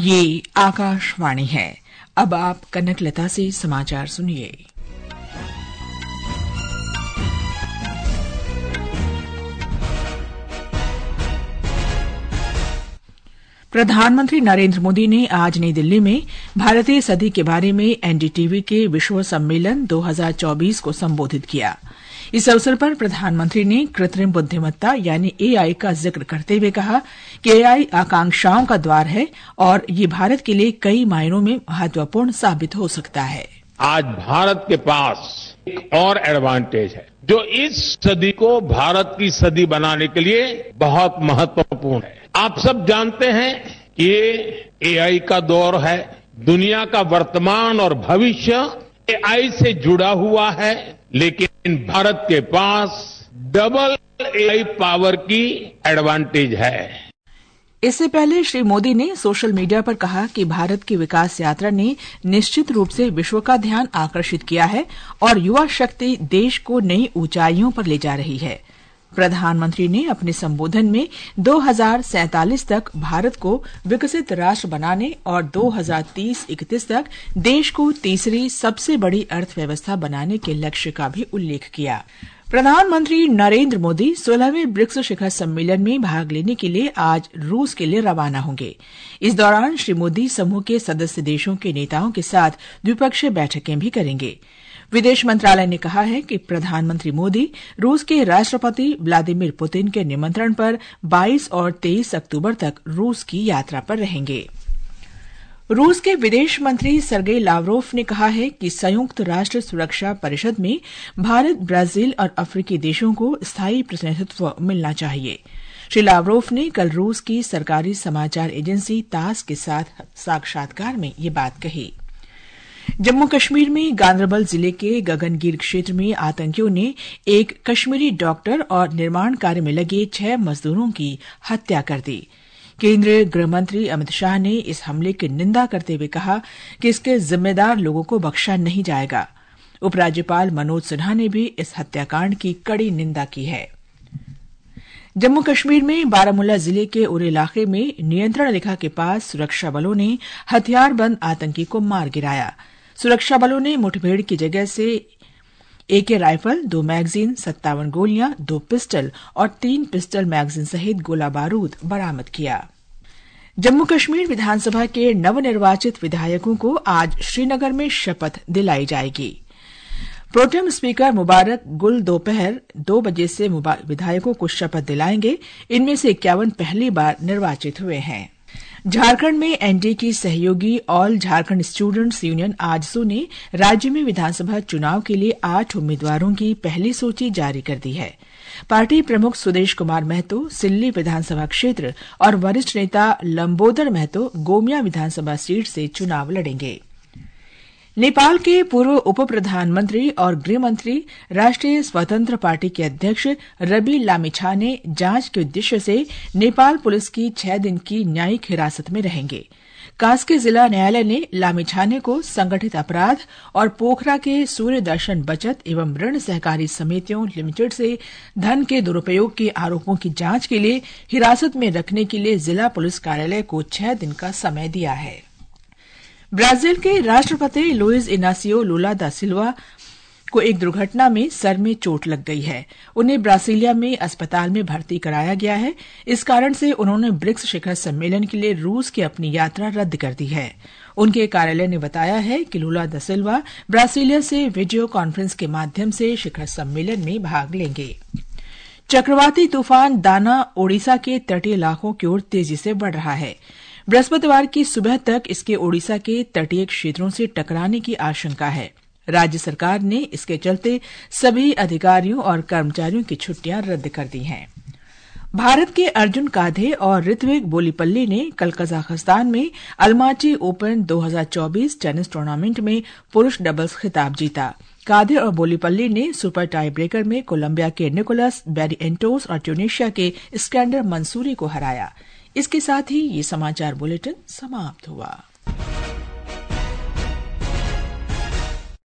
ये आकाशवाणी है। अब आप कनकलता से समाचार सुनिए। प्रधानमंत्री नरेंद्र मोदी ने आज नई दिल्ली में भारतीय सदी के बारे में एनडीटीवी के विश्व सम्मेलन 2024 को संबोधित किया। इस अवसर पर प्रधानमंत्री ने कृत्रिम बुद्धिमत्ता यानी एआई का जिक्र करते हुए कहा कि एआई आकांक्षाओं का द्वार है और ये भारत के लिए कई मायनों में महत्वपूर्ण साबित हो सकता है। आज भारत के पास एक और एडवांटेज है जो इस सदी को भारत की सदी बनाने के लिए बहुत महत्वपूर्ण है। आप सब जानते हैं कि ये एआई का दौर है। दुनिया का वर्तमान और भविष्य एआई से जुड़ा हुआ है, लेकिन भारत के पास डबल एआई पावर की एडवांटेज है। इससे पहले श्री मोदी ने सोशल मीडिया पर कहा कि भारत की विकास यात्रा ने निश्चित रूप से विश्व का ध्यान आकर्षित किया है और युवा शक्ति देश को नई ऊंचाइयों पर ले जा रही है। प्रधानमंत्री ने अपने संबोधन में 2047 तक भारत को विकसित राष्ट्र बनाने और 2030-31 तक देश को तीसरी सबसे बड़ी अर्थव्यवस्था बनाने के लक्ष्य का भी उल्लेख किया। प्रधानमंत्री नरेंद्र मोदी 16वें ब्रिक्स शिखर सम्मेलन में भाग लेने के लिए आज रूस के लिए रवाना होंगे। इस दौरान श्री मोदी समूह के सदस्य देशों के नेताओं के साथ द्विपक्षीय बैठकें भी करेंगे। विदेश मंत्रालय ने कहा है कि प्रधानमंत्री मोदी रूस के राष्ट्रपति व्लादिमीर पुतिन के निमंत्रण पर 22 और 23 अक्टूबर तक रूस की यात्रा पर रहेंगे। रूस के विदेश मंत्री सर्गेई लावरोव ने कहा है कि संयुक्त राष्ट्र सुरक्षा परिषद में भारत, ब्राजील और अफ्रीकी देशों को स्थायी प्रतिनिधित्व मिलना चाहिए। श्री लावरोव ने कल रूस की सरकारी समाचार एजेंसी तास के साथ साक्षात्कार में ये बात कही। जम्मू कश्मीर में गांदरबल जिले के गगनगीर क्षेत्र में आतंकियों ने एक कश्मीरी डॉक्टर और निर्माण कार्य में लगे 6 मजदूरों की हत्या कर दी। केंद्रीय गृहमंत्री अमित शाह ने इस हमले की निंदा करते हुए कहा कि इसके जिम्मेदार लोगों को बख्शा नहीं जाएगा। उपराज्यपाल मनोज सिन्हा ने भी इस हत्याकांड की कड़ी निंदा की है। जम्मू कश्मीर में बारामूला जिले के उरी इलाके में नियंत्रण रेखा के पास सुरक्षा बलों ने हथियारबंद आतंकी को मार गिराया। सुरक्षा बलों ने मुठभेड़ की जगह से एके राइफल, 2 मैगजीन, 57 गोलियां, 2 पिस्टल और 3 पिस्टल मैगजीन सहित गोला बारूद बरामद किया। जम्मू कश्मीर विधानसभा के नवनिर्वाचित विधायकों को आज श्रीनगर में शपथ दिलाई जाएगी। प्रोटेम स्पीकर मुबारक गुल दोपहर 2 बजे से विधायकों को शपथ दिलाएंगे। इनमें से 51 पहली बार निर्वाचित हुए हैं। झारखंड में एनडीए की सहयोगी all Jharkhand students union AJSU ने राज्य में विधानसभा चुनाव के लिए 8 उम्मीदवारों की पहली सूची जारी कर दी है। पार्टी प्रमुख सुदेश कुमार महतो सिल्ली विधानसभा क्षेत्र और वरिष्ठ नेता लंबोदर महतो गोमिया विधानसभा सीट से चुनाव लड़ेंगे। नेपाल के पूर्व उप प्रधानमंत्री और गृहमंत्री राष्ट्रीय स्वतंत्र पार्टी के अध्यक्ष रवि लामिछाने जांच के उद्देश्य से नेपाल पुलिस की 6 दिन की न्यायिक हिरासत में रहेंगे। कास्की जिला न्यायालय ने लामिछाने को संगठित अपराध और पोखरा के सूर्य दर्शन बचत एवं ऋण सहकारी समितियों लिमिटेड से धन के दुरुपयोग के आरोपों की जांच के लिए हिरासत में रखने के लिए जिला पुलिस कार्यालय को 6 दिन का समय दिया है। ब्राजील के राष्ट्रपति लुइज इनासियो लुला दा सिल्वा को एक दुर्घटना में सर में चोट लग गई है। उन्हें ब्रासिलिया में अस्पताल में भर्ती कराया गया है। इस कारण से उन्होंने ब्रिक्स शिखर सम्मेलन के लिए रूस की अपनी यात्रा रद्द कर दी है। उनके कार्यालय ने बताया है कि लुला दा सिल्वा ब्रासिलिया से वीडियो कॉन्फ्रेंस के माध्यम से शिखर सम्मेलन में भाग लेंगे। चक्रवाती तूफान दाना ओडिशा के तटीय इलाकों की ओर तेजी से बढ़ रहा है। बृहस्पतिवार की सुबह तक इसके ओडिशा के तटीय क्षेत्रों से टकराने की आशंका है। राज्य सरकार ने इसके चलते सभी अधिकारियों और कर्मचारियों की छुट्टियां रद्द कर दी हैं। भारत के अर्जुन काधे और ऋत्विक बोलीपल्ली ने कल कजाखस्तान में अलमाची ओपन 2024 टेनिस टूर्नामेंट में पुरुष डबल्स खिताब जीता। काधे और बोलीपल्ली ने सुपर टाई ब्रेकर में कोलंबिया के निकोलस बैरिएंटोस और ट्यूनीशिया के स्कैंडर मंसूरी को हराया। इसके साथ ही ये समाचार बुलेटिन समाप्त हुआ।